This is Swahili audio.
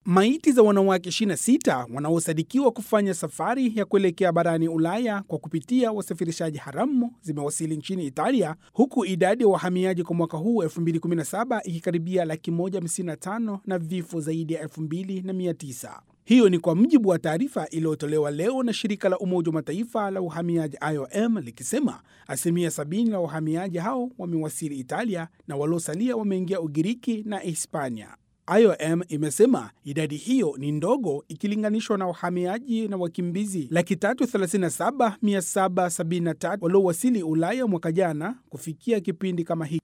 Maiti za wanawake 26 wanaosadikiwa kufanya safari ya kuelekea barani Ulaya kwa kupitia wasafirishaji haramu zimewasili nchini Italia, huku idadi ya wahamiaji kwa mwaka huu 2017 ikikaribia 155,000 na vifo zaidi ya 2,900. Hiyo ni kwa mujibu wa taarifa iliyotolewa leo na shirika la Umoja wa Mataifa la uhamiaji IOM, likisema 70% la wahamiaji hao wamewasili Italia na waliosalia wameingia Ugiriki na Hispania. IOM imesema idadi hiyo ni ndogo ikilinganishwa na wahamiaji na wakimbizi 337,773 waliowasili Ulaya mwaka jana kufikia kipindi kama hiki.